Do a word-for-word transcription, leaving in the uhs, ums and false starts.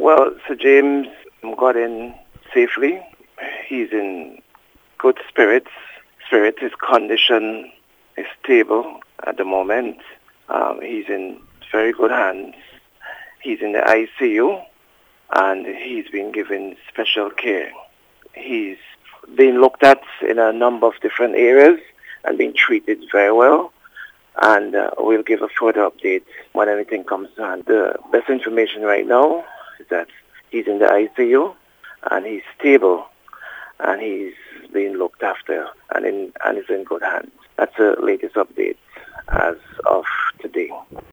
Well, Sir James got in safely. He's in good spirits. Spirit, his condition is stable at the moment. Um, he's in very good hands. He's in the I C U and he's been given special care. He's been looked at in a number of different areas and been treated very well. And uh, we'll give a further update when anything comes to hand. The best information right now is that he's in the I C U and he's stable and he's being looked after and, in, and is in good hands. That's the latest update as of today.